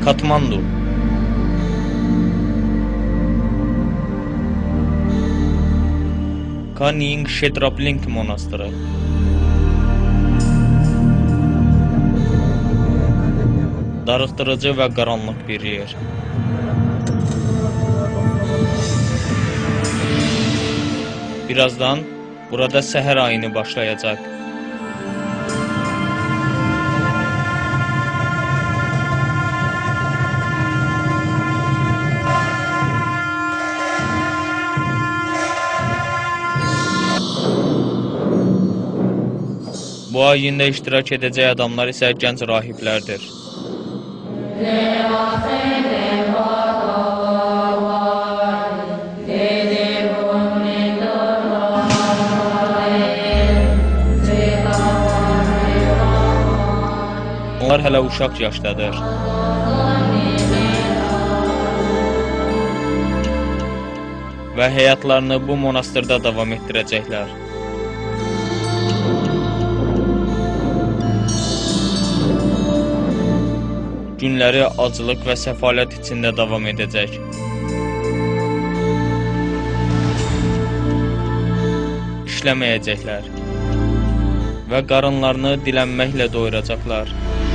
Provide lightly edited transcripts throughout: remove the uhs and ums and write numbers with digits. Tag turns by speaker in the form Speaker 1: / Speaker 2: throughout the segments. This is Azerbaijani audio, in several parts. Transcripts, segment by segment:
Speaker 1: Katmandu. Kanying Shetraplink monastırı. Darıxdırıcı və qaranlıq bir yer. Birazdan burada səhər ayini başlayacaq. Bu ayində iştirak edəcək adamlar isə gənc rahiblərdir. Onlar hələ uşaq yaşdadır. Və həyatlarını bu monastırda davam etdirəcəklər. Günləri acılıq və səfalət içində davam edəcək. İşləməyəcəklər və qarınlarını dilənməklə doyuracaqlar.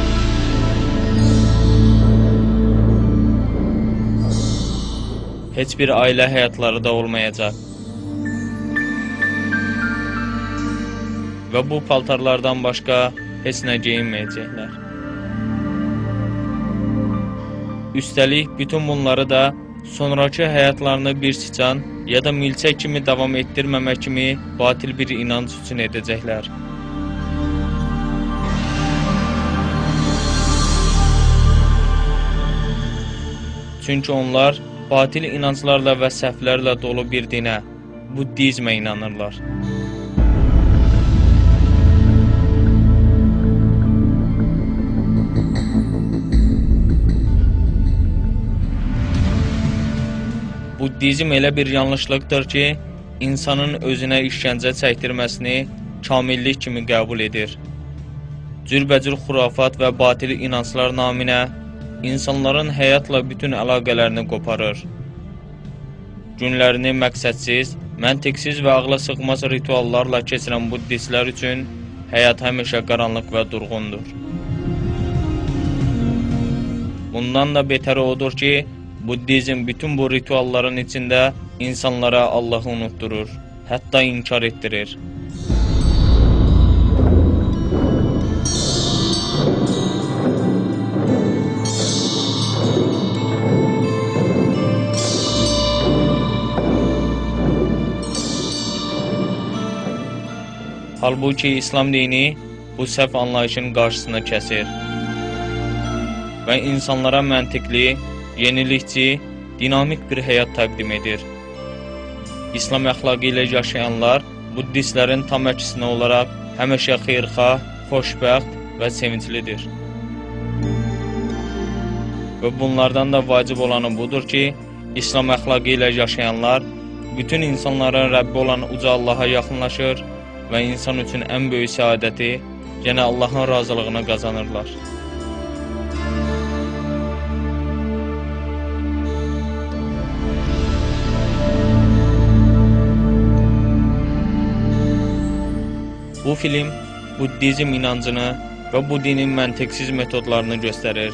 Speaker 1: Heç bir ailə həyatları da olmayacaq. Və bu paltarlardan başqa heç nə geyinməyəcəklər. Üstəlik, bütün bunları da sonraki həyatlarını bir siçan ya da milçək kimi davam etdirməmək kimi batil bir inanc üçün edəcəklər. Çünki onlar batil inanclarla və səhvlərlə dolu bir dinə, buddizmə inanırlar. Buddizm elə bir yanlışlıqdır ki, insanın özünə işgəncə çəkdirməsini kamillik kimi qəbul edir. Cürbəcür xurafat və batil inanclar naminə insanların həyatla bütün əlaqələrini qoparır. Günlərini məqsədsiz, məntiqsiz və ağla sığmaz rituallarla keçirən buddistlər üçün həyat həmişə qaranlıq və durğundur. Bundan da betəri odur ki, buddizm bütün bu ritualların içində insanlara Allahı unutturur, hətta inkar etdirir. Halbuki İslam dini bu səhv anlayışın qarşısını kəsir və insanlara məntiqli, yenilikçi, dinamik bir həyat təqdim edir. İslam əxlaqı ilə yaşayanlar buddistlərin tam əksinə olaraq həmişə xeyirxah, xoşbəxt və sevinclidir. Və bunlardan da vacib olanı budur ki, İslam əxlaqı ilə yaşayanlar bütün insanların Rəbbi olan uca Allaha yaxınlaşır və insan üçün ən böyük səadəti, yenə Allahın razılığını qazanırlar. Bu film buddizm inancını və bu dinin məntiqsiz metodlarını göstərir.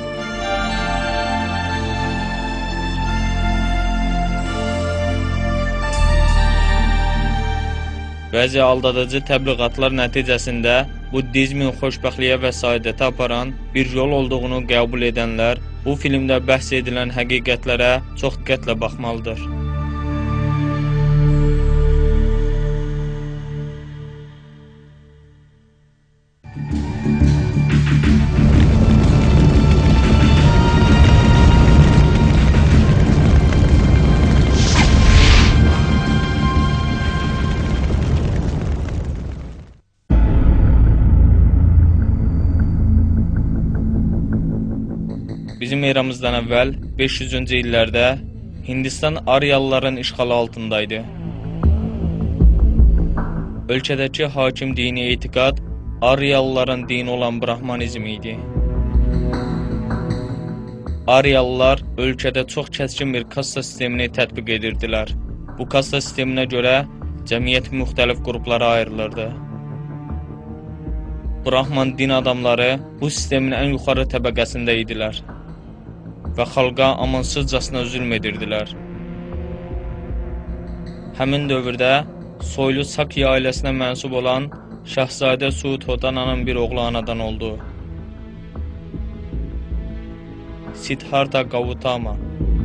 Speaker 1: Bəzi aldadıcı təbliğatlar nəticəsində buddizmin xoşbəxtliyə və saadətə aparan bir yol olduğunu qəbul edənlər bu filmdə bəhs edilən həqiqətlərə çox diqqətlə baxmalıdır. Bizim eramızdan əvvəl 500-cü illərdə Hindistan Aryalıların işğalı altındaydı. Ölkədəki hakim dini etiqad Aryalıların dini olan Brahmanizm idi. Aryalılar ölkədə çox kəskin bir kasta sistemini tətbiq edirdilər. Bu kasta sisteminə görə cəmiyyət müxtəlif qruplara ayrılırdı. Brahman din adamları bu sistemin ən yuxarı təbəqəsində idilər və xalqa amansızcasına zülm edirdilər. Həmin dövrdə soylu Sakya ailəsinə mənsub olan Şahzadə Suudhodananın bir oğlu anadan oldu. Siddhartha Gautama.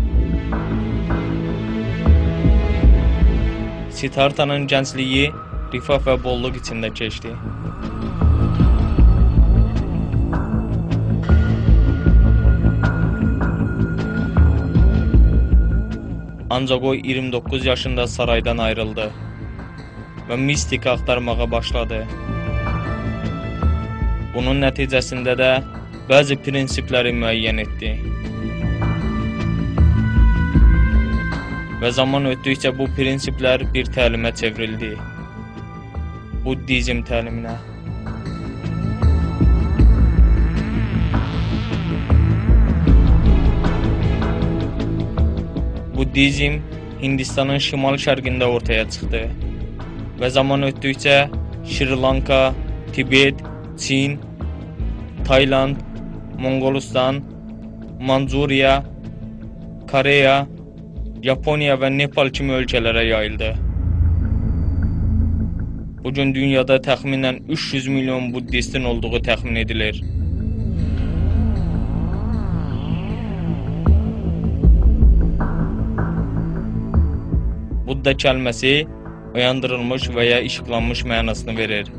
Speaker 1: Siddhartha'nın gəncliyi rifah və bolluq içində keçdi. Ancaq o 29 yaşında saraydan ayrıldı və mistika axtarmağa başladı. Bunun nəticəsində də bəzi prinsipləri müəyyən etdi. Və zaman ötdükcə bu prinsiplər bir təlimə çevrildi. Buddizm təliminə. Buddizm Hindistanın şimal-şərqində ortaya çıxdı və zaman ötdükcə Şri Lanka, Tibet, Çin, Tayland, Mongolistan, Mancuriya, Koreya, Yaponiya və Nepal kimi ölkələrə yayıldı. Bugün dünyada təxminən 300 milyon buddistin olduğu təxmin edilir. Budda kəlməsi oyandırılmış və ya işıqlanmış mənasını verir.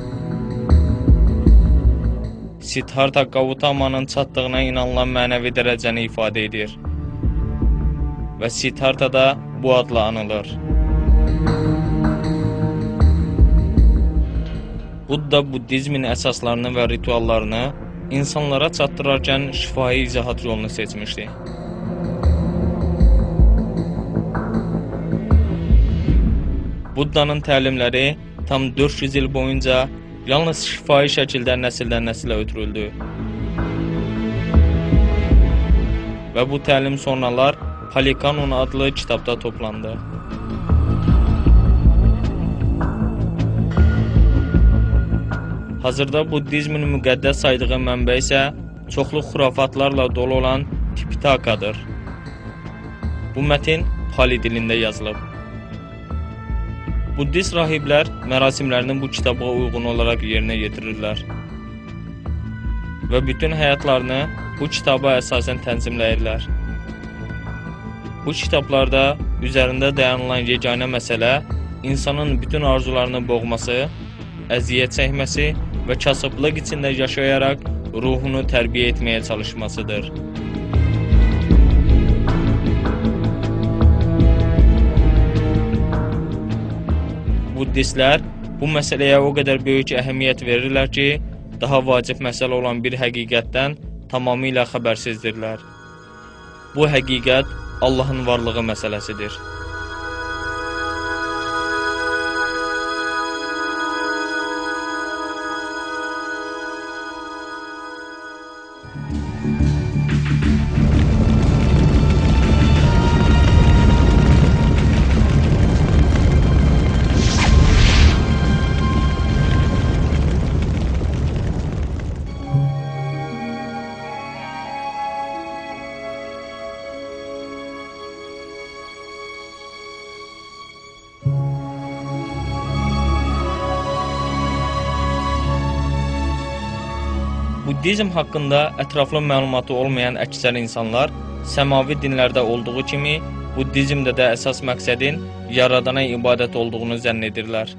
Speaker 1: Siddhartha Gautama'nın çatdığına inanılan mənəvi dərəcəni ifadə edir və Siddhartha da bu adla anılır. Budda Buddizmin əsaslarını və rituallarını insanlara çatdırarkən şifahi izahat yolunu seçmişdi. Buddanın təlimləri tam 400 il boyunca yalnız şifahi şəkildə nəsildən nəsilə ötürüldü. Və bu təlim sonralar Pali Canon adlı kitabda toplandı. Hazırda Buddizmin müqəddəs saydığı mənbə isə çoxlu xurafatlarla dolu olan Tipitakadır. Bu mətin Pali dilində yazılıb. Buddist rahiblər mərasimlərini bu kitaba uyğun olaraq yerinə yetirirlər və bütün həyatlarını bu kitaba əsasən tənzimləyirlər. Bu kitablarda üzərində dayanılan yeganə məsələ insanın bütün arzularını boğması, əziyyət çəkməsi və kasıblıq içində yaşayaraq ruhunu tərbiyə etməyə çalışmasıdır. Buddistlər bu məsələyə o qədər böyük əhəmiyyət verirlər ki, daha vacib məsələ olan bir həqiqətdən tamamilə xəbərsizdirlər. Bu həqiqət Allahın varlığı məsələsidir. Buddizm haqqında ətraflı məlumatı olmayan əksər insanlar səmavi dinlərdə olduğu kimi Buddizmdə də əsas məqsədin yaradana ibadət olduğunu zənn edirlər.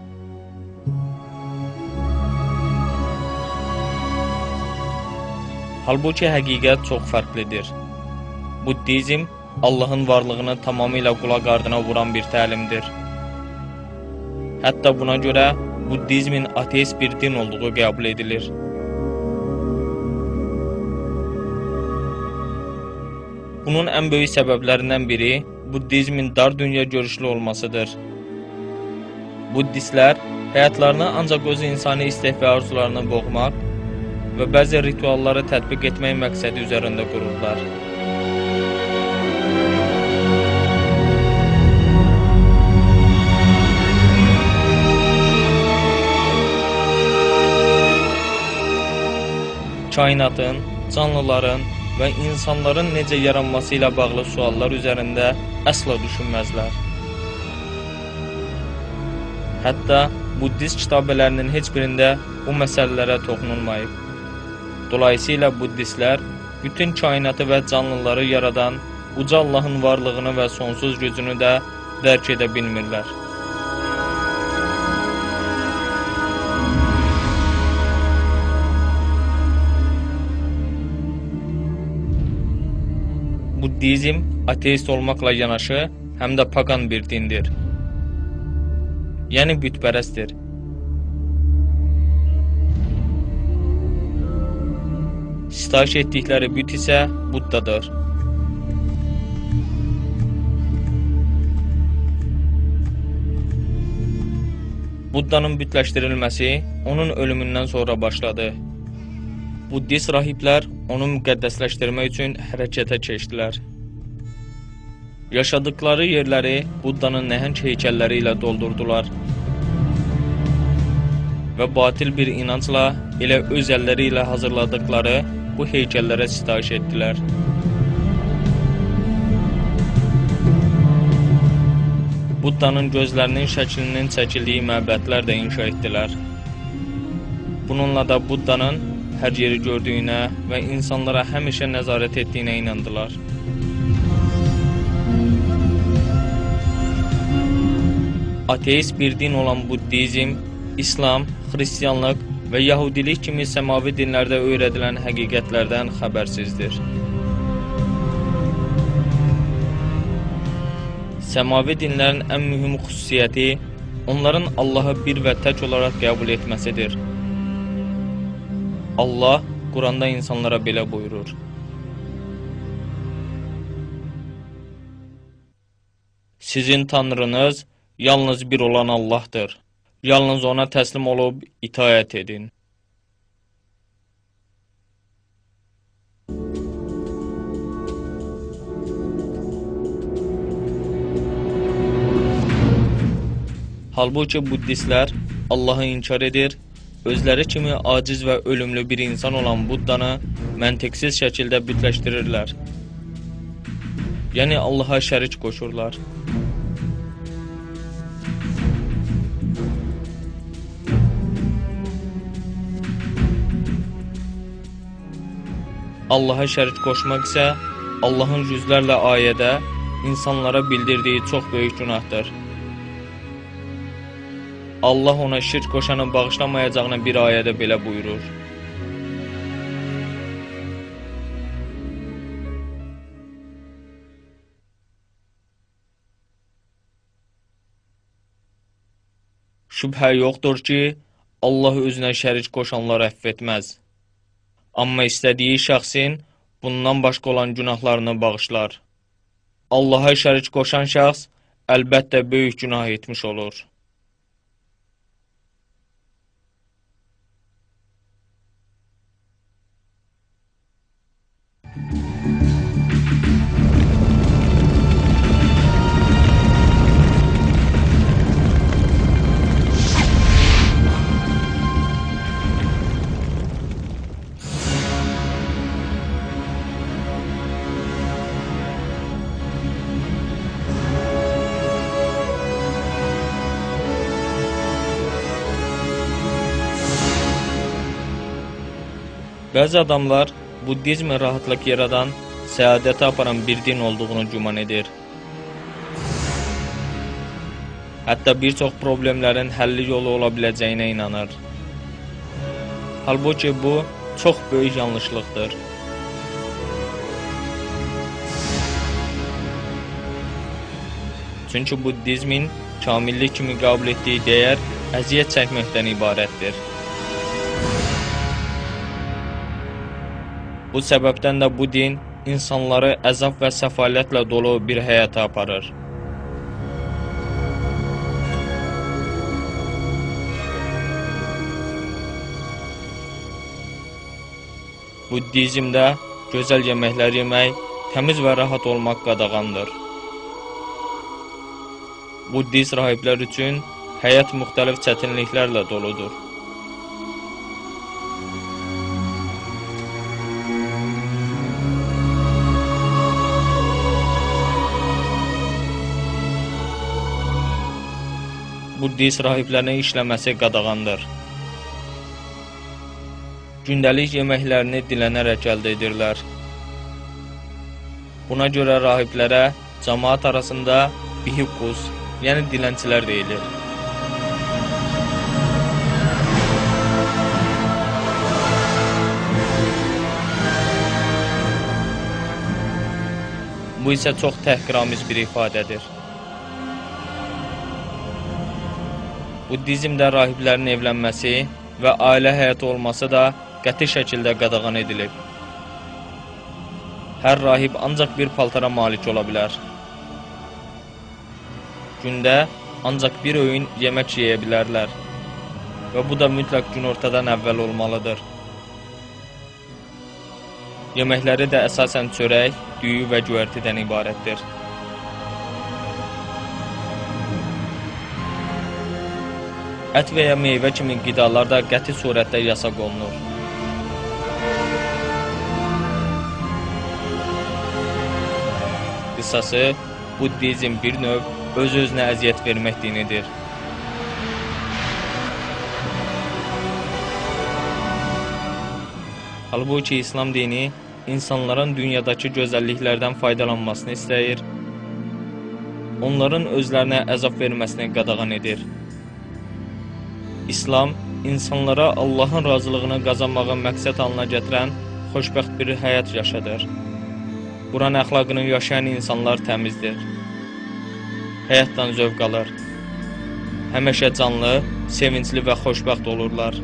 Speaker 1: Halbuki həqiqət çox fərqlidir. Buddizm Allahın varlığını tamamilə qulaq ardına vuran bir təlimdir. Hətta buna görə Buddizmin ateist bir din olduğu qəbul edilir. Bunun ən böyük səbəblərindən biri Buddizmin dar dünya görüşlü olmasıdır. Buddistlər həyatlarını ancaq öz insani istək və arzularını boğmaq və bəzi ritualları tətbiq etmək məqsədi üzərində qururlar. kainatın, canlıların və insanların necə yaranması ilə bağlı suallar üzərində əsla düşünməzlər. Hətta buddist kitabələrinin heç birində bu məsələlərə toxunulmayıb. Dolayısıyla buddistlər bütün kainatı və canlıları yaradan uca Allahın varlığını və sonsuz gücünü də dərk edə bilmirlər. Buddizm ateist olmaqla yanaşı, həm də pagan bir dindir. Yəni bütpərəstdir. Sitayiş etdikləri büt isə Buddadır. Buddanın bütləşdirilməsi onun ölümündən sonra başladı. Buddist rahiblər onu müqəddəsləşdirmək üçün hərəkətə keçdilər. Yaşadıkları yerləri Buddanın nəhəng heykəlləri ilə doldurdular və batil bir inancla elə öz əlləri ilə hazırladıkları bu heykəllərə sitayiş etdilər. Buddanın gözlərinin şəklinin çəkildiyi məbədlər də inşa etdilər. Bununla da Buddanın hər yeri gördüyünə və insanlara həmişə nəzarət etdiyinə inandılar. Ateist bir din olan buddizm, İslam, xristianlıq və yahudilik kimi səmavi dinlərdə öyrədilən həqiqətlərdən xəbərsizdir. Səmavi dinlərin ən mühüm xüsusiyyəti onların Allahı bir və tək olaraq qəbul etməsidir. Allah Quranda insanlara belə buyurur: Sizin Tanrınız yalnız bir olan Allahdır. Yalnız ona təslim olub itaət edin. Halbuki buddistlər Allahı inkar edir, özləri kimi aciz və ölümlü bir insan olan Buddanı məntiqsiz şəkildə bütləşdirirlər. Yəni Allaha şərik qoşurlar. Allaha şərik qoşmaq isə Allahın yüzlərlə ayədə insanlara bildirdiyi çox böyük günahdır. Allah ona şirk qoşanı bağışlamayacağını bir ayədə belə buyurur: Şübhə yoxdur ki, Allah özünə şərik qoşanları əfv etməz. Amma istədiyi şəxsin bundan başqa olan günahlarını bağışlar. Allaha şərik qoşan şəxs əlbəttə böyük günah etmiş olur. Bəzi adamlar buddizmi rahatlıq yaradan, səadəti aparan bir din olduğunu güman edir. Hətta bir çox problemlərin həlli yolu ola biləcəyinə inanır. Halbuki bu çox böyük yanlışlıqdır. Çünki buddizmin kamillik kimi qəbul etdiyi dəyər əziyyət çəkməkdən ibarətdir. Bu səbəbdən də bu din insanları əzab və səfalətlə dolu bir həyata aparır. Buddizmdə gözəl yeməklər yemək, təmiz və rahat olmaq qadağandır. Buddist rahiblər üçün həyat müxtəlif çətinliklərlə doludur. Buddist rahiblərinin işləməsi qadağandır. Gündəlik yeməklərini dilənərək əldə edirlər. Buna görə rahiblərə cəmaət arasında bhikkhus, yəni dilənçilər deyilir. Bu isə çox təhqiramiz bir ifadədir. Buddizmdə rahiblərin evlənməsi və ailə həyatı olması da qəti şəkildə qadağan edilib. Hər rahib ancaq bir paltara malik ola bilər. Gündə ancaq bir öğün yemək yeyə bilərlər və bu da mütləq günortadan əvvəl olmalıdır. Yeməkləri də əsasən çörək, düyü və göyərtidən ibarətdir. Ət və ya meyvə kimi qidalar da qəti surətdə yasaq olunur. Qısası, Buddizm bir növ öz-özünə əziyyət vermək dinidir. Halbuki İslam dini insanların dünyadakı gözəlliklərdən faydalanmasını istəyir, onların özlərinə əzab verməsini qadağan edir. İslam, insanlara Allahın razılığını qazanmağı məqsəd halına gətirən xoşbəxt bir həyat yaşadır. Quran əxlaqını yaşayan insanlar təmizdir. Həyatdan zövq alır. Həmişə canlı, sevincli və xoşbəxt olurlar.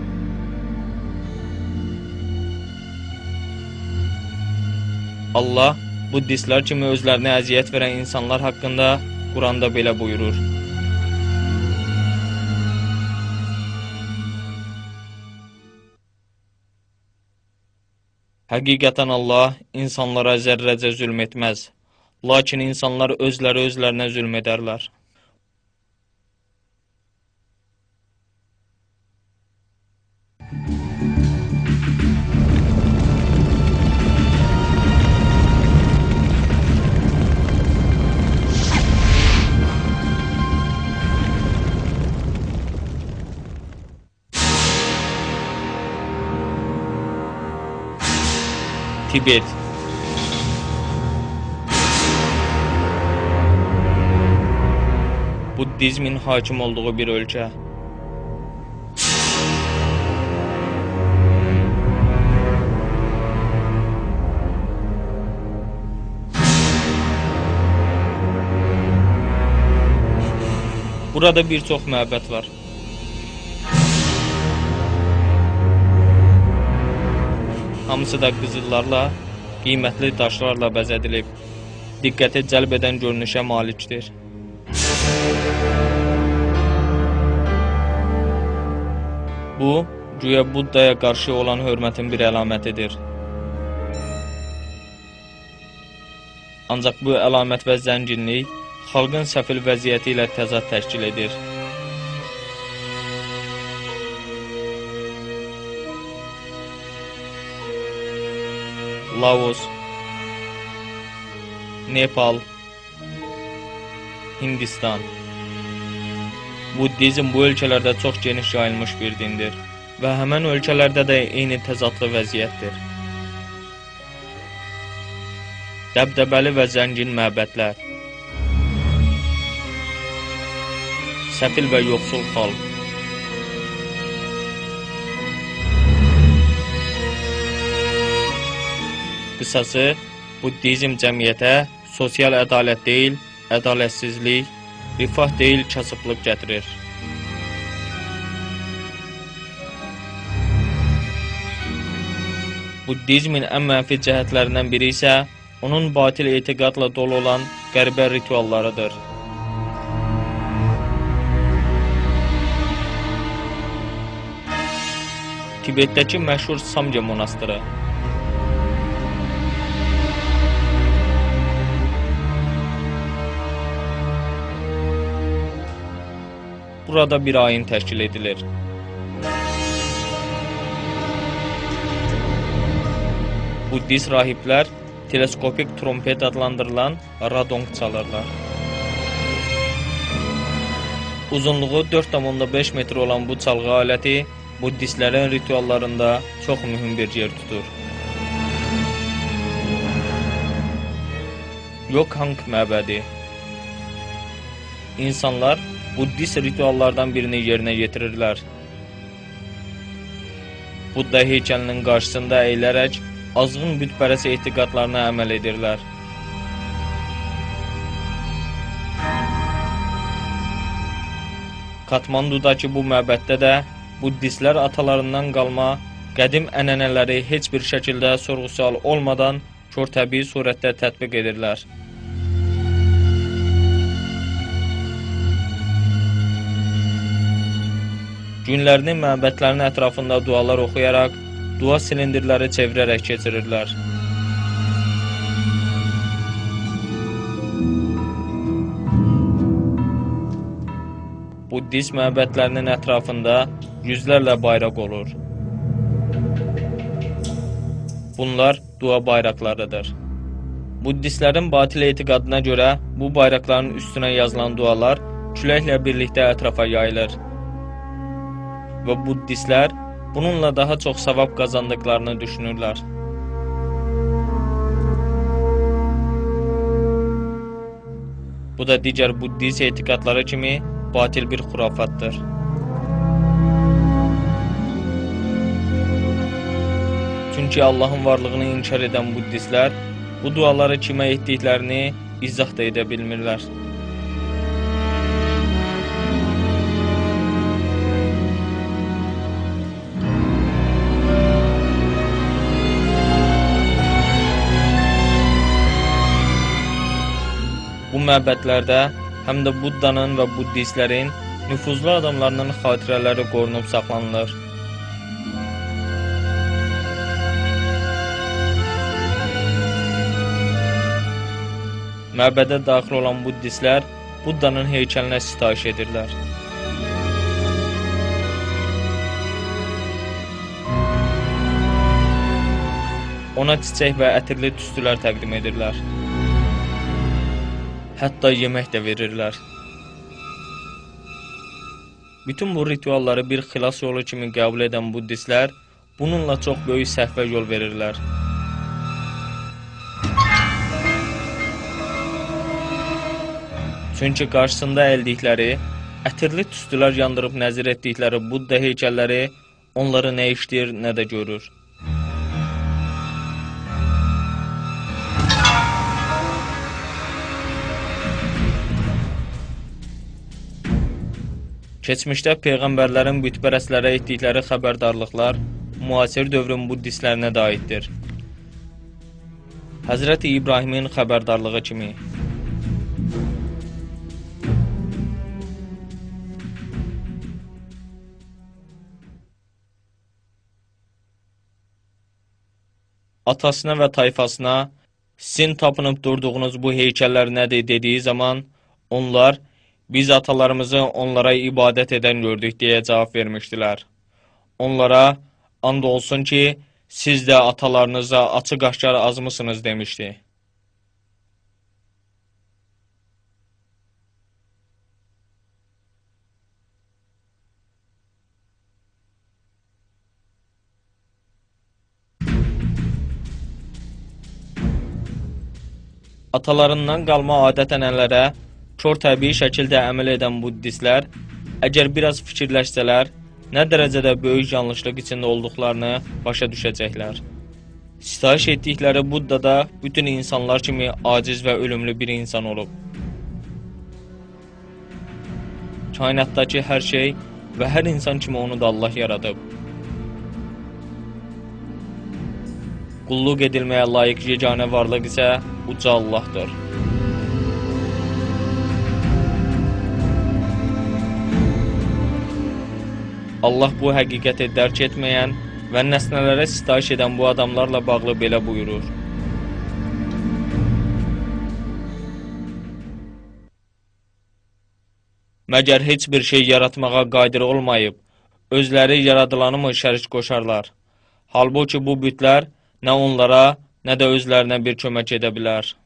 Speaker 1: Allah, Buddistlər kimi özlərinə əziyyət verən insanlar haqqında Quranda belə buyurur. Həqiqətən Allah insanlara zərrəcə zülm etməz, lakin insanlar özlərinə zülm edərlər. Tibet. Buddizmin hakim olduğu bir ölkə. Burada bir çox məbəd var. Hamısı da qızıllarla, qiymətli daşlarla bəzədilib. Diqqəti cəlb edən görünüşə malikdir. Bu, güya Buddaya qarşı olan hörmətin bir əlamətidir. Ancaq bu əlamət və zənginlik xalqın səfil vəziyyəti ilə təzad təşkil edir. Laos, Nepal, Hindistan. Buddizm bu ölkələrdə çox geniş yayılmış bir dindir və həmən ölkələrdə də eyni təzadlı vəziyyətdir. Dəbdəbəli və zəngin məbədlər, səfil və yoxsul xalq. Qısası, Buddizm cəmiyyətə sosial ədalət deyil, ədalətsizlik, rifah deyil, kasıblıq gətirir. Buddizmin ən mənfi cəhətlərindən biri isə onun batil etiqadla dolu olan qəribə rituallarıdır. Tibetdəki məşhur Samgya monastırı. Burada bir ayin təşkil edilir. Buddist rahiblər teleskopik trompet adlandırılan radong çalırlar. Uzunluğu 4,5 metr olan bu çalgı aləti buddistlərin rituallarında çox mühüm bir yer tutur. Yokhang məbədi. İnsanlar buddist rituallardan birini yerinə yetirirlər. Budda heykəlinin qarşısında əyilərək azğın bütpərəst etiqadlarına əməl edirlər. Katmandudakı bu məbəddə də buddistlər atalarından qalma qədim ənənələri heç bir şəkildə sorğu-sual olmadan körtəbii surətdə tətbiq edirlər. Günlərini məbədlərin ətrafında dualar oxuyaraq, dua silindirləri çevirərək keçirirlər. Buddist məbədlərinin ətrafında yüzlərlə bayraq olur. Bunlar dua bayraqlarıdır. Buddistlərin batil etiqadına görə bu bayraqların üstünə yazılan dualar küləklə birlikdə ətrafa yayılır. Və buddistlər bununla daha çox savab qazandıqlarını düşünürlər. Bu da digər buddist etiqadları kimi batil bir xurafatdır. Çünki Allahın varlığını inkar edən buddistlər bu duaları kimə etdiklərini izah da edə bilmirlər. Bu məbədlərdə həm də Buddanın və buddistlərin nüfuzlu adamlarının xatirələri qorunub saxlanılır. Məbədə daxil olan buddistlər Buddanın heykəlinə sitayiş edirlər. Ona çiçək və ətirli tüstülər təqdim edirlər. Hətta yemək də verirlər. Bütün bu ritualları bir xilas yolu kimi qəbul edən buddistlər bununla çox böyük səhvə yol verirlər. Çünki qarşısında əldikləri, ətirli tüstülər yandırıb nəzir etdikləri Budda heykəlləri onları nə işləyir, nə də görür. Keçmişdə peyğəmbərlərin bütpərəstlərə etdikləri xəbərdarlıqlar müasir dövrün buddistlərinə də aiddir. Həzrəti İbrahimin xəbərdarlığı kimi. Atasına və tayfasına sizin tapınıb durduğunuz bu heykəllər nədir dediyi zaman onlar biz atalarımızı onlara ibadət edən gördük deyə cavab vermişdilər. Onlara and olsun ki, siz də atalarınıza açıq-aşkar azmısınız demişdi. Atalarından qalma adət-ənənələrə kör təbii şəkildə əməl edən buddistlər, əgər biraz fikirləşsələr, nə dərəcədə böyük yanlışlıq içində olduqlarını başa düşəcəklər. Sitayiş etdikləri Budda da bütün insanlar kimi aciz və ölümlü bir insan olub. Kainatdakı hər şey və hər insan kimi onu da Allah yaradıb. Qulluq edilməyə layiq yeganə varlıq isə uca Allahdır. Allah bu həqiqəti dərk etməyən və nəsnələrə sitayiş edən bu adamlarla bağlı belə buyurur. Məgər heç bir şey yaratmağa qadir olmayıb, özləri yaradılanı mı şərik qoşarlar? Halbuki bu bütlər nə onlara, nə də özlərinə bir kömək edə bilər.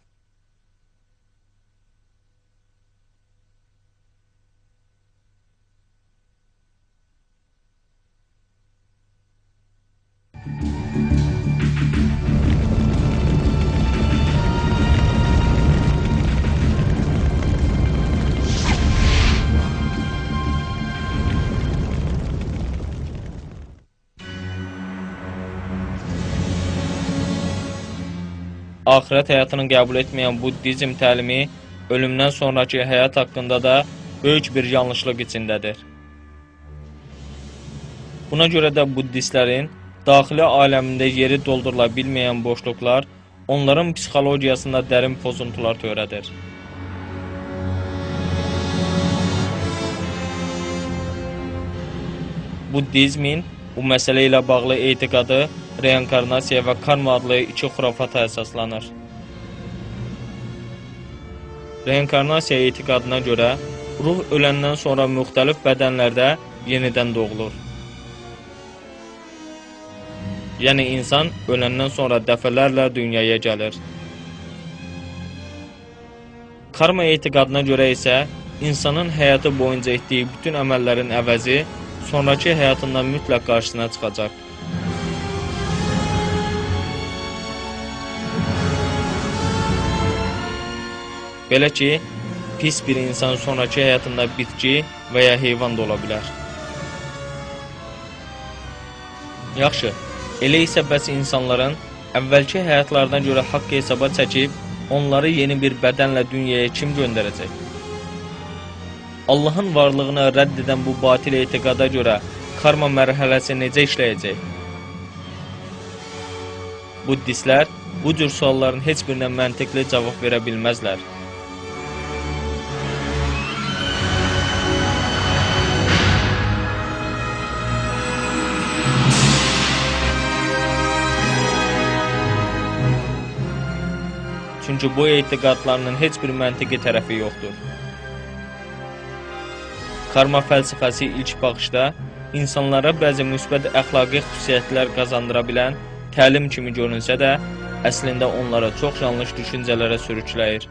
Speaker 1: axirət həyatını qəbul etməyən buddizm təlimi ölümdən sonraki həyat haqqında da böyük bir yanlışlıq içindədir. Buna görə də buddistlərin daxili aləmində yeri doldurula bilməyən boşluqlar onların psixologiyasında dərin pozuntular törədir. Buddizmin bu məsələ ilə bağlı etiqadı reinkarnasiya və karma adlı iki xurafata əsaslanır. Reinkarnasiya etiqadına görə ruh öləndən sonra müxtəlif bədənlərdə yenidən doğulur. Yəni insan öləndən sonra dəfələrlə dünyaya gəlir. Karma etiqadına görə isə insanın həyatı boyunca etdiyi bütün əməllərin əvəzi sonraki həyatında mütləq qarşısına çıxacaq. Belə ki, pis bir insan sonraki həyatında bitki və ya heyvan da ola bilər. Yaxşı, elə isə bəs insanların əvvəlki həyatlarına görə haqq hesaba çəkib, onları yeni bir bədənlə dünyaya kim göndərəcək? Allahın varlığını rədd edən bu batil etiqada görə karma mərhələsi necə işləyəcək? Buddistlər bu cür sualların heç birinə məntiqli cavab verə bilməzlər. Çünki bu etiqadlarının heç bir məntiqi tərəfi yoxdur. Karma fəlsəfəsi ilk baxışda insanlara bəzi müsbət əxlaqi xüsusiyyətlər qazandıra bilən təlim kimi görünsə də, əslində onlara çox yanlış düşüncələrə sürükləyir.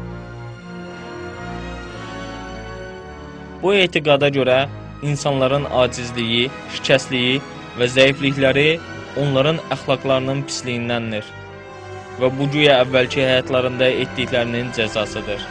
Speaker 1: Bu etiqada görə insanların acizliyi, şikəstliyi və zəiflikləri onların əxlaqlarının pisliyindəndir və bu güya əvvəlki həyatlarında etdiklərinin cəzasıdır.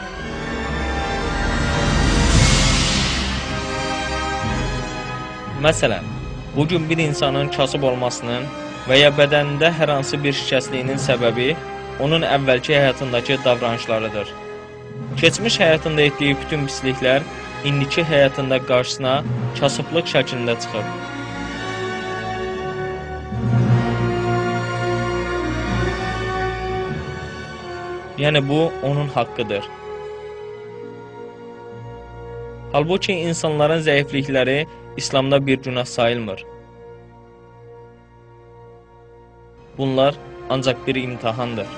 Speaker 1: Məsələn, bugün bir insanın kasıb olmasının və ya bədənində hər hansı bir şikəstliyinin səbəbi onun əvvəlki həyatındakı davranışlarıdır. Keçmiş həyatında etdiyi bütün pisliklər indiki həyatında qarşısına kasıblıq şəklində çıxıb. Yəni bu, onun haqqıdır. Halbuki insanların zəiflikləri İslamda bir günah sayılmır. Bunlar ancaq bir imtihandır.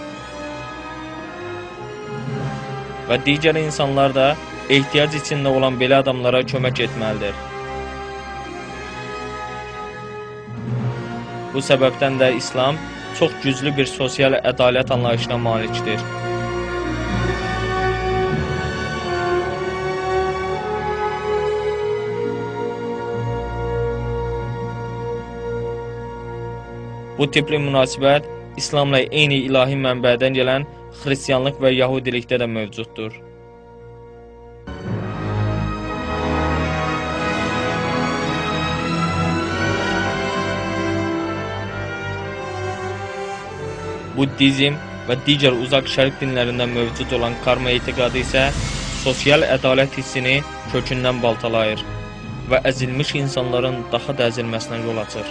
Speaker 1: Və digər insanlar da ehtiyac içində olan belə adamlara kömək etməlidir. Bu səbəbdən də İslam çox güclü bir sosial ədalət anlayışına malikdir. Bu tipli münasibət İslamla eyni ilahi mənbədən gələn xristianlıq və yahudilikdə də mövcuddur. Buddizm və digər uzaq şərq dinlərində mövcud olan karma etiqadı isə sosial ədalət hissini kökündən baltalayır və əzilmiş insanların daha da əzilməsinə yol açır.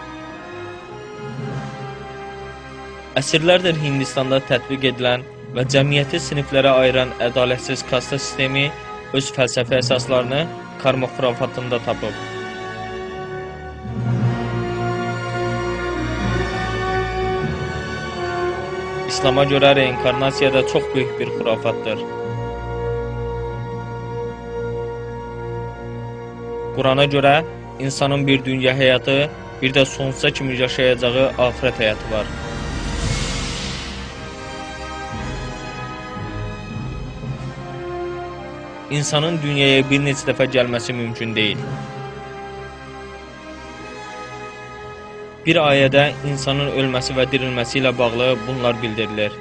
Speaker 1: Əsrlərdir Hindistanda tətbiq edilən və cəmiyyəti siniflərə ayıran ədalətsiz kasta sistemi öz fəlsəfi əsaslarını karma xurafatında tapıb. İslama görə reinkarnasiya da çox böyük bir xurafatdır. Qurana görə insanın bir dünya həyatı, bir də sonsuza kimi yaşayacağı axirət həyatı var. İnsanın dünyaya bir neçə dəfə gəlməsi mümkün deyil. Bir ayədə insanın ölməsi və dirilməsi ilə bağlı bunlar bildirilir.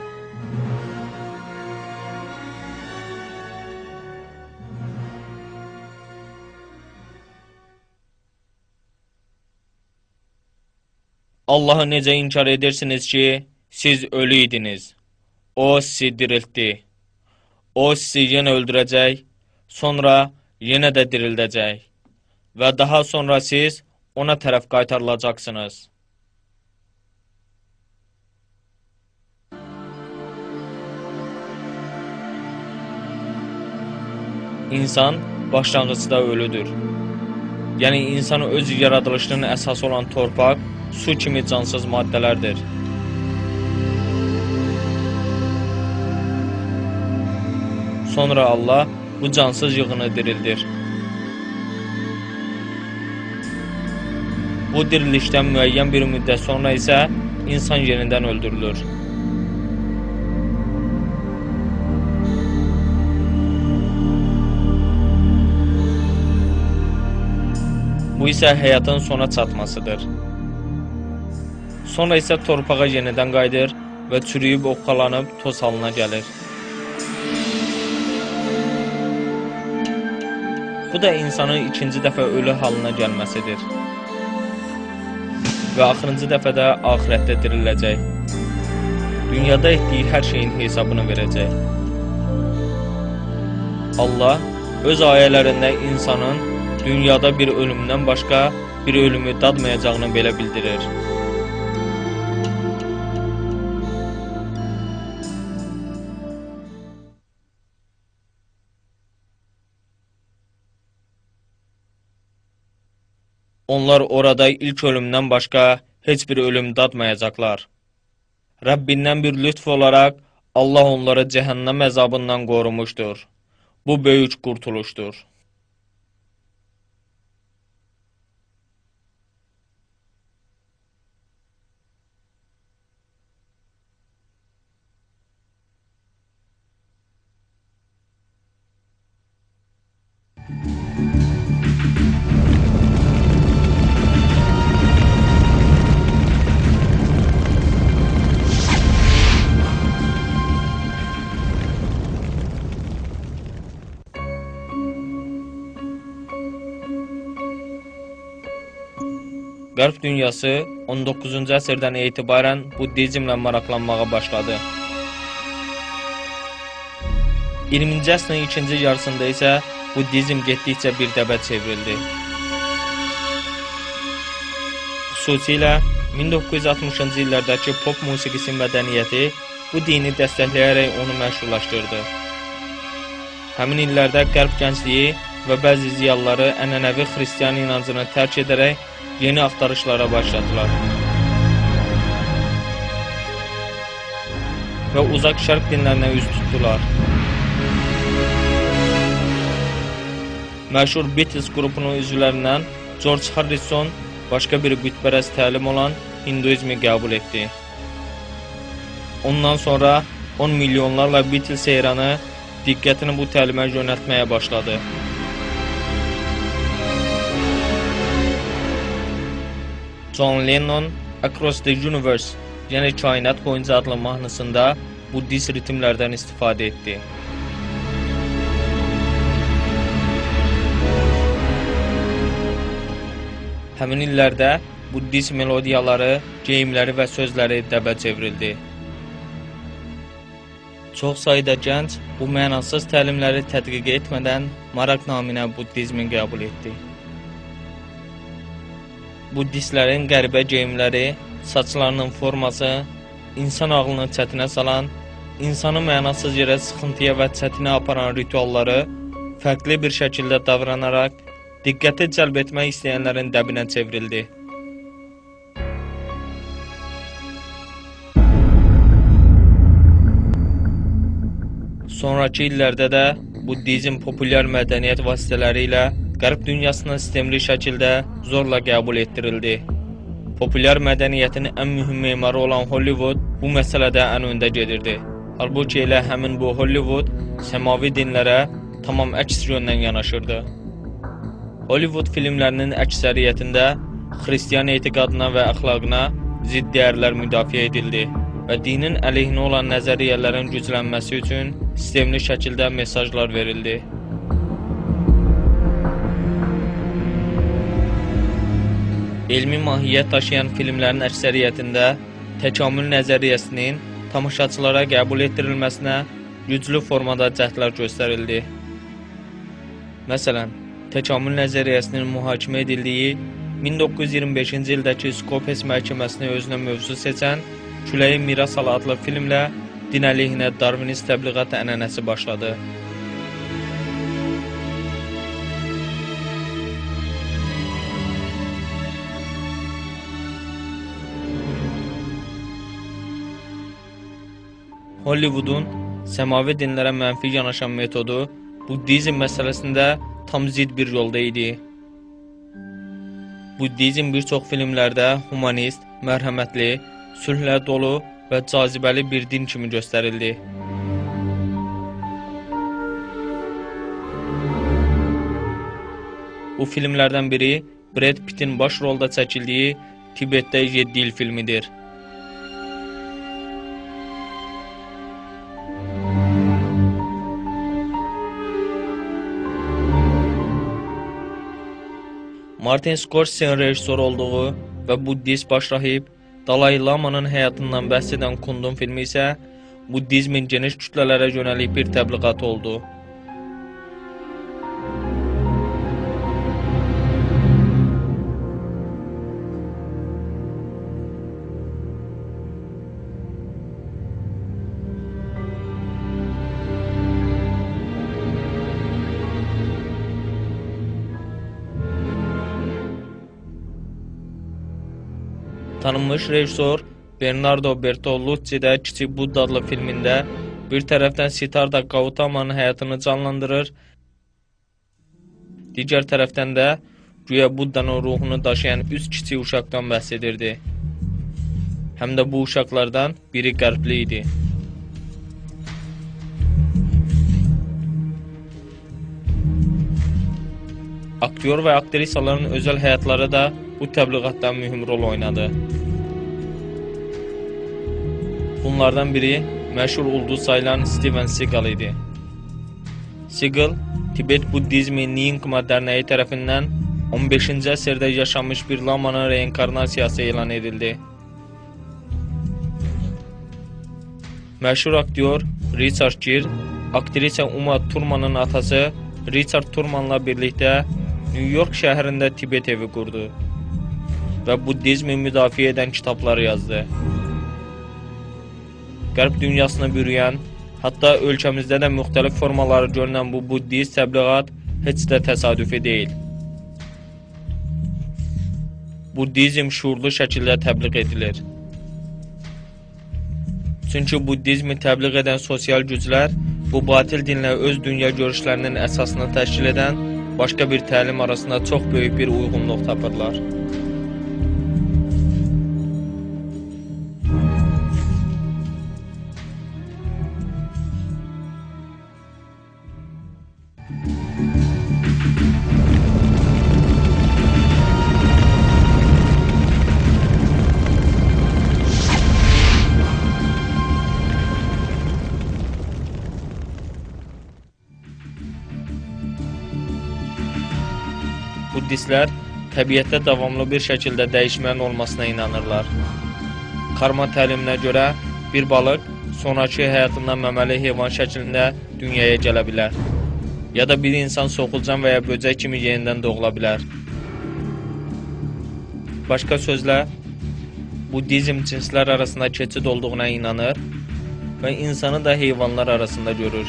Speaker 1: Allahı necə inkar edirsiniz ki, siz ölü idiniz? O sizi diriltdi. O sizi yenə öldürəcək, sonra yenə də dirildəcək və daha sonra siz ona tərəf qaytarılacaqsınız. İnsan başlanğıcda ölüdür. Yəni, insanın öz yaradılışının əsası olan torpaq, su kimi cansız maddələrdir. Sonra Allah bu cansız yığını dirildir. Bu dirilişdən müəyyən bir müddət sonra isə insan yenidən öldürülür. Bu isə həyatın sona çatmasıdır. Sonra isə torpağa yenidən qayıdır və çürüyüb, oxxalanıb toz halına gəlir. Bu da insanın ikinci dəfə ölü halına gəlməsidir. Və axırıncı dəfə də axirətdə diriləcək. Dünyada etdiyi hər şeyin hesabını verəcək. Allah öz ayələrində insanın dünyada bir ölümdən başqa bir ölümü dadmayacağını belə bildirir. Onlar orada ilk ölümdən başqa heç bir ölüm dadmayacaqlar. Rəbbindən bir lütf olaraq Allah onları cəhənnəm əzabından qorumuşdur. Bu böyük qurtuluşdur. Qərb dünyası 19-cu əsrdən etibarən buddizmlə maraqlanmağa başladı. 20-ci əsrin ikinci yarısında isə buddizm getdikcə bir dəbə çevrildi. Xüsusilə 1960-cı illərdəki pop musiqisi mədəniyyəti bu dini dəstəkləyərək onu məşhurlaşdırdı. Həmin illərdə Qərb gəncliyi və bəzi ziyalıları ənənəvi xristiyan inancını tərk edərək yeni axtarışlara başladılar. Və uzaq şərq dinlərinə üz tutdular. Məşhur Beatles qrupunun üzvlərindən George Harrison başqa bir qütbərəst təlim olan hinduizmi qəbul etdi. Ondan sonra 10 milyonlarla Beatles heyranı diqqətini bu təlimə yönəltməyə başladı. John Lennon Across the Universe, yəni Kainat boyunca adlı mahnısında buddist ritmlərdən istifadə etdi. Həmin illərdə buddist melodiyaları, geyimləri və sözləri dəbə çevrildi. Çox sayda gənc bu mənasız təlimləri tədqiq etmədən maraq naminə buddizmi qəbul etdi. Buddistlərin qəribə geyimləri, saçlarının forması, insan ağlını çətinə salan, insanı mənasız yerə sıxıntıya və çətinə aparan ritualları fərqli bir şəkildə davranaraq diqqəti cəlb etmək istəyənlərin dəbinə çevrildi. Sonrakı illərdə də buddizm populyar mədəniyyət vasitələri ilə Qərb dünyasına sistemli şəkildə zorla qəbul etdirildi. Populyar mədəniyyətin ən mühüm memarı olan Hollywood bu məsələdə ən öndə gedirdi. Halbuki elə həmin bu Hollywood səmavi dinlərə tamam əks yöndən yanaşırdı. Hollywood filmlərinin əksəriyyətində xristiyan etiqadına və əxlaqına zidd dəyərlər müdafiə edildi və dinin əleyhinə olan nəzəriyyələrin güclənməsi üçün sistemli şəkildə mesajlar verildi. Elmi mahiyyət daşıyan filmlərin əksəriyyətində təkamül nəzəriyyəsinin tamaşaçılara qəbul etdirilməsinə güclü formada cəhdlər göstərildi. Məsələn, təkamül nəzəriyyəsinin mühakimə edildiyi 1925-ci ildəki Skopes məhkəməsini özünə mövzu seçən Küləyin Miras Halı adlı filmlə din əleyhinə Darvinist təbliğat ənənəsi başladı. Hollywoodun səmavi dinlərə mənfi yanaşan metodu Buddizm məsələsində tam zid bir yolda idi. Buddizm bir çox filmlərdə humanist, mərhəmətli, sülhlə dolu və cazibəli bir din kimi göstərildi. Bu filmlərdən biri Brad Pitt'in baş rolda çəkildiyi Tibetdə 7 il filmidir. Martin Scorsese'nin rejissor olduğu və buddist baş rahib Dalai Lama'nın həyatından bəhs edən Kundun filmi isə buddizmin geniş kütlələrə yönəlik bir təbliğat oldu. Tanınmış rejissor Bernardo Bertolucci də Kiçik Budda adlı filmində bir tərəfdən Siddhartha Gautama'nın həyatını canlandırır, digər tərəfdən də güya Buddanın ruhunu daşıyan 3 kiçik uşaqdan bəhs edirdi. Həm də bu uşaqlardan biri qərbli idi. Aktyor və aktrisaların özəl həyatları da bu təbliğatda mühüm rol oynadı. Bunlardan biri məşhur ulduz sayılan Steven Seagal idi. Seagal, Tibet Buddizmi Nyingma dərnəyi tərəfindən 15-ci əsrdə yaşamış bir lamanın reinkarnasiyası elan edildi. Məşhur aktyor Richard Gere, aktrisa Uma Thurman'ın atası Richard Thurman'la birlikdə New York şəhərində Tibet evi qurdu və buddizmi müdafiə edən kitabları yazdı. Qərb dünyasını bürüyən, hətta ölkəmizdə də müxtəlif formaları görünən bu buddist təbliğat heç də təsadüfi deyil. Buddizm şuurlu şəkildə təbliğ edilir. Çünki buddizmi təbliğ edən sosial güclər bu batil dinlə öz dünya görüşlərinin əsasını təşkil edən başqa bir təlim arasında çox böyük bir uyğunluq tapırlar. Buddistlər təbiətdə davamlı bir şəkildə dəyişmənin olmasına inanırlar. Karma təliminə görə bir balıq sonraki həyatında məməli heyvan şəklində dünyaya gələ bilər. Ya da bir insan soxulcan və ya böcək kimi yenidən doğula bilər. Başqa sözlə, buddizm cinslər arasında keçid olduğuna inanır və insanı da heyvanlar arasında görür.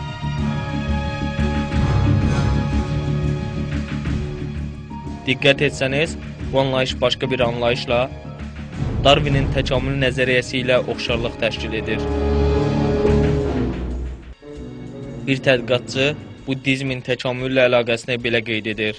Speaker 1: Diqqət etsəniz, bu anlayış başqa bir anlayışla Darwinin təkamül nəzəriyyəsi ilə oxşarlıq təşkil edir. Bir tədqiqatçı buddizmin təkamüllə əlaqəsini belə qeyd edir.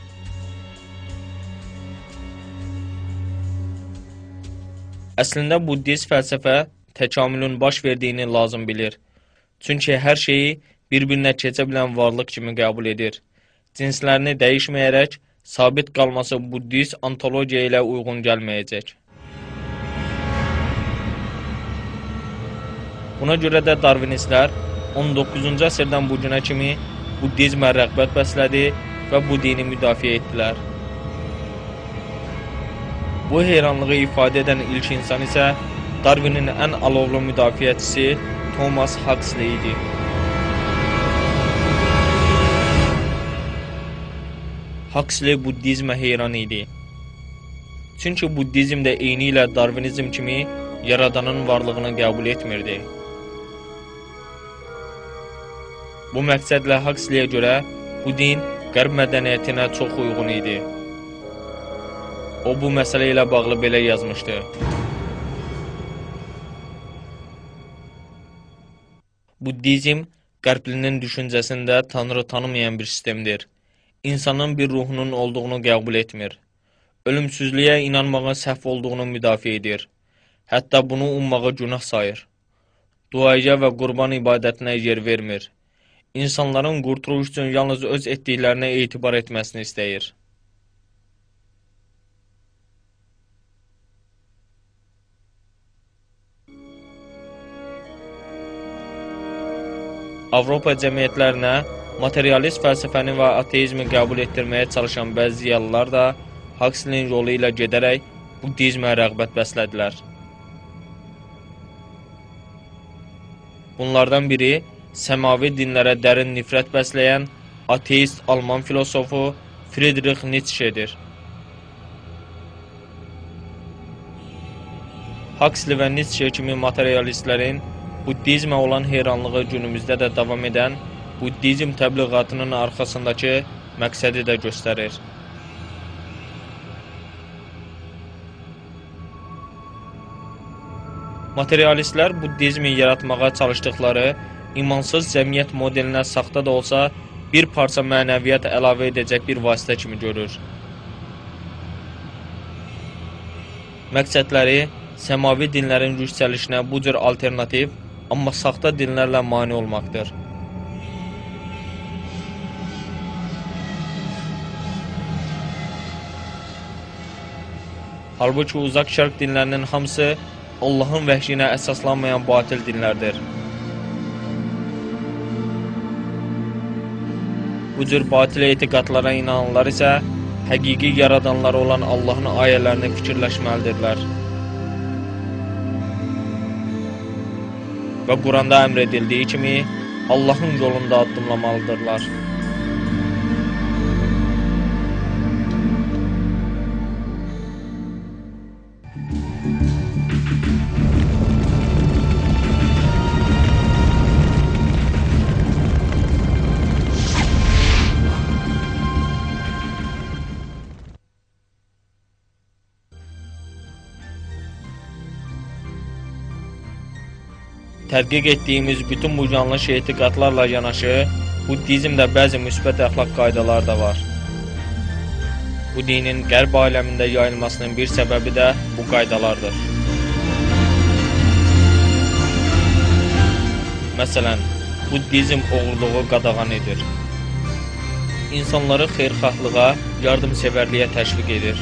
Speaker 1: Əslində, buddist fəlsəfə təkamülün baş verdiyini lazım bilir. Çünki hər şeyi bir-birinə keçə bilən varlıq kimi qəbul edir. Cinslərini dəyişməyərək, sabit qalması buddist ontologiya ilə uyğun gəlməyəcək. Buna görə də darvinistlər 19-cu əsrdən bu günə kimi buddizmə rəğbət bəslədi və bu dini müdafiə etdilər. Bu heyranlığı ifadə edən ilk insan isə Darwinin ən alovlu müdafiəçisi Thomas Huxley idi. Huxley buddizmə heyran idi. Çünki buddizm də eyni ilə Darwinizm kimi yaradanın varlığını qəbul etmirdi. Bu məqsədlə Huxley'ə görə bu din qərb mədəniyyətinə çox uyğun idi. O, bu məsələ ilə bağlı belə yazmışdı. Buddizm, qərblinin düşüncəsində Tanrı tanımayan bir sistemdir. İnsanın bir ruhunun olduğunu qəbul etmir. Ölümsüzlüyə inanmağın səhv olduğunu müdafiə edir. Hətta bunu ummağı günah sayır. Duaya və qurban ibadətinə yer vermir. İnsanların qurtuluş üçün yalnız öz etdiklərinə etibar etməsini istəyir. Avropa cəmiyyətlərinə materialist fəlsəfəni və ateizmi qəbul etdirməyə çalışan bəzi ziyalılar da Huxley'in yolu ilə gedərək buddizmə rəğbət bəslədilər. Bunlardan biri səmavi dinlərə dərin nifrət bəsləyən ateist Alman filosofu Friedrich Nietzsche'dir. Huxley və Nietzsche kimi materialistlərin buddizmə olan heyranlığı günümüzdə də davam edən buddizm təbliğatının arxasındakı məqsədi də göstərir. Materialistlər buddizmi yaratmağa çalışdıqları imansız cəmiyyət modelinə saxta da olsa bir parça mənəviyyat əlavə edəcək bir vasitə kimi görür. Məqsədləri səmavi dinlərin yüksəlişinə bu cür alternativ, amma saxta dinlərlə mane olmaqdır. Halbuki uzaq şərq dinlərinin hamısı Allahın vəhşinə əsaslanmayan batil dinlərdir. Bu cür batil etiqadlara inananlar isə həqiqi yaradanları olan Allahın ayələrini fikirləşməlidirlər. Və Quranda əmr edildiyi kimi Allahın yolunda addımlamalıdırlar. Tədqiq etdiyimiz bütün bu yanlış etiqadlarla yanaşı, buddizmdə bəzi müsbət əxlaq qaydalar da var. Bu dinin qərb aləmində yayılmasının bir səbəbi də bu qaydalardır. Məsələn, buddizm oğurluğu qadağan edir. İnsanları xeyirxahlığa, yardımsevərliyə təşviq edir.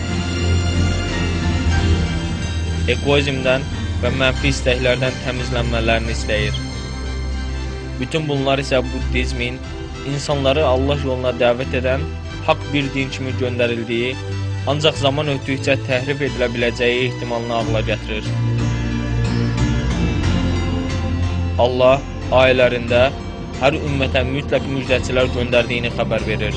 Speaker 1: Egoizmdən və mənfi istəklərdən təmizlənmələrini istəyir. Bütün bunlar isə buddizmin insanları Allah yoluna dəvət edən haqq bir din kimi göndərildiyi, ancaq zaman ötdükcə təhrif edilə biləcəyi ehtimalını ağla gətirir. Allah ayələrində hər ümmətə mütləq müjdəçilər göndərdiyini xəbər verir.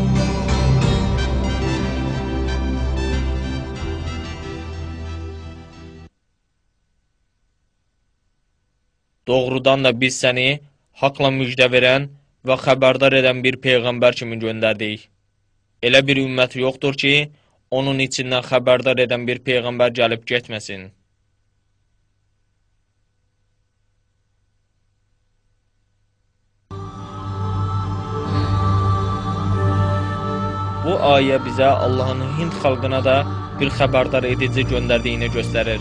Speaker 1: Doğrudan da biz səni haqla müjdə verən və xəbərdar edən bir peyğəmbər kimi göndərdik. Elə bir ümmət yoxdur ki, onun içindən xəbərdar edən bir peyğəmbər gəlib getməsin. Bu ayə bizə Allahın Hind xalqına da bir xəbərdar edici göndərdiyini göstərir.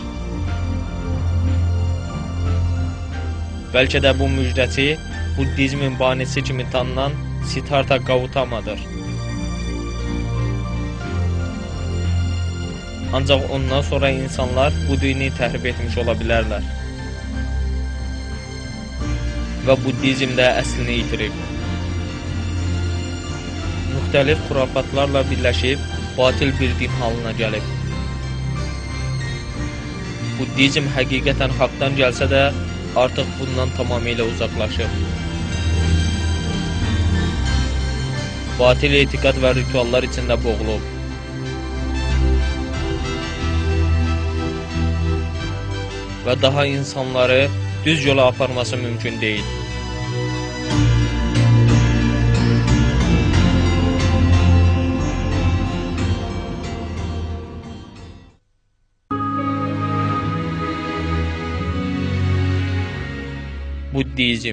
Speaker 1: Bəlkə də bu müjdəçi buddizmin banisi kimi tanınan Siddhartha Gautamadır. Ancaq ondan sonra insanlar bu dini təhrif etmiş ola bilərlər. Və buddizm də əslini itirib. Müxtəlif xurafatlarla birləşib batil bir din halına gəlib. Buddizm həqiqətən haqdan gəlsə də, artıq bundan tamamilə uzaqlaşıb. Batil etiqad və rituallar içində boğulub. Və daha insanları düz yola aparması mümkün deyil. Buddizm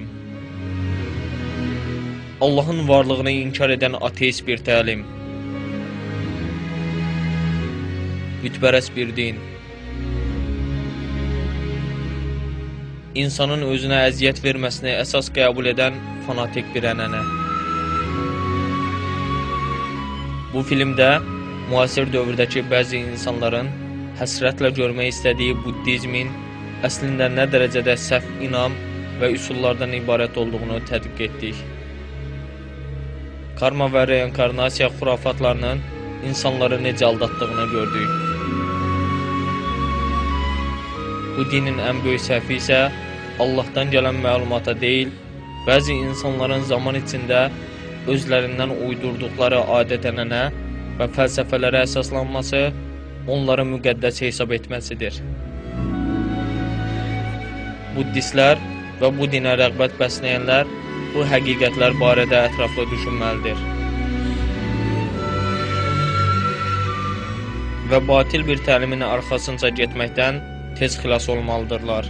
Speaker 1: Allahın varlığını inkar edən ateist bir təlim, bütpərəst bir din, insanın özünə əziyyət verməsini əsas qəbul edən fanatik bir ənənə. Bu filmdə müasir dövrdəki bəzi insanların həsrətlə görmək istədiyi buddizmin əslində nə dərəcədə səhv inam və üsullardan ibarət olduğunu tədqiq etdik. Karma və reinkarnasiya xurafatlarının insanları necə aldatdığını gördük. Bu dinin ən böyük səhvi isə Allahdan gələn məlumata deyil, bəzi insanların zaman içində özlərindən uydurduqları adət-ənənə və fəlsəfələrə əsaslanması, onları müqəddəs hesab etməsidir. Buddistlər və bu dinə rəğbət bəsləyənlər bu həqiqətlər barədə ətraflı düşünməlidir. Və batil bir təlimin arxasınca getməkdən tez xilas olmalıdırlar.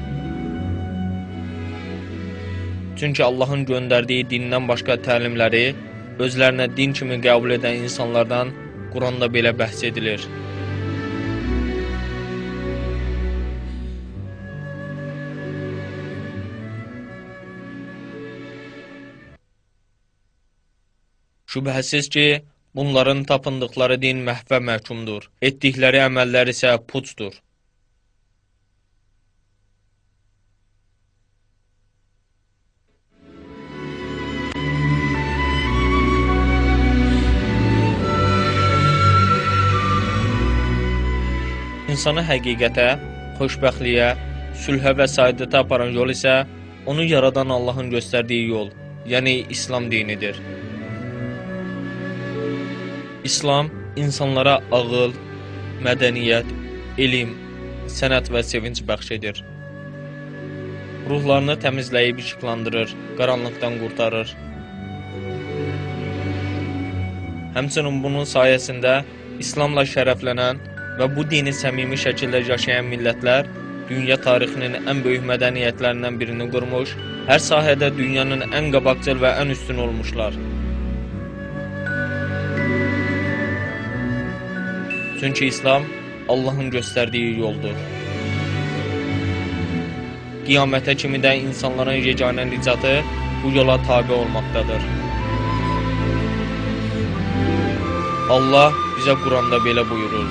Speaker 1: Çünki Allahın göndərdiyi dindən başqa təlimləri özlərinə din kimi qəbul edən insanlardan Quranda belə bəhs edilir. Şübhəsiz ki, bunların tapındıqları din məhvə məhkumdur, etdikləri əməllər isə puçdur. İnsanı həqiqətə, xoşbəxtliyə, sülhə və saadətə aparan yol isə onu yaradan Allahın göstərdiyi yol, yəni İslam dinidir. İslam insanlara ağıl, mədəniyyət, elm, sənət və sevinç bəxş edir. Ruhlarını təmizləyib işıqlandırır, qaranlıqdan qurtarır. Həmçinin bunun sayəsində İslamla şərəflənən və bu dini səmimi şəkildə yaşayan millətlər dünya tarixinin ən böyük mədəniyyətlərindən birini qurmuş, hər sahədə dünyanın ən qabaqcıl və ən üstün olmuşlar. Çünki İslam Allahın göstərdiyi yoldur. Qiyamətə kimi də insanların yeganə nicatı bu yola tabe olmaqdadır. Allah bizə Quranda belə buyurur.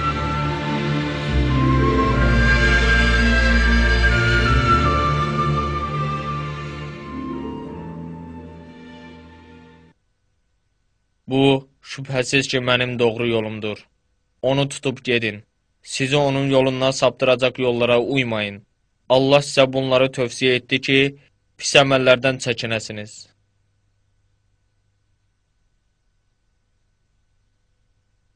Speaker 1: Bu, şübhəsiz ki, mənim doğru yolumdur. Onu tutub gedin. Sizi onun yolundan saptıracaq yollara uymayın. Allah sizə bunları tövsiyə etdi ki, pis əməllərdən çəkinəsiniz.